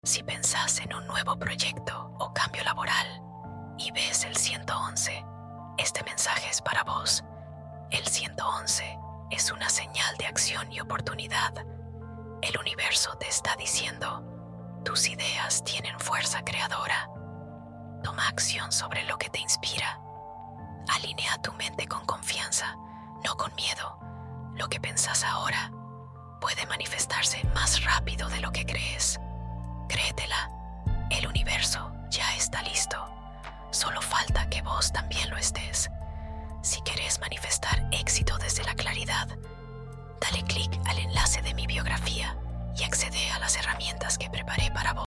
Si pensás en un nuevo proyecto o cambio laboral y ves el 111, este mensaje es para vos. El 111 es una señal de acción y oportunidad. El universo te está diciendo, tus ideas tienen fuerza creadora. Toma acción sobre lo que te inspira. Alinea tu mente con confianza, no con miedo. Lo que pensás ahora puede manifestarse más rápido de lo que crees. Créetela, el universo ya está listo. Solo falta que vos también lo estés. Si querés manifestar éxito desde la claridad, dale clic al enlace de mi biografía y accede a las herramientas que preparé para vos.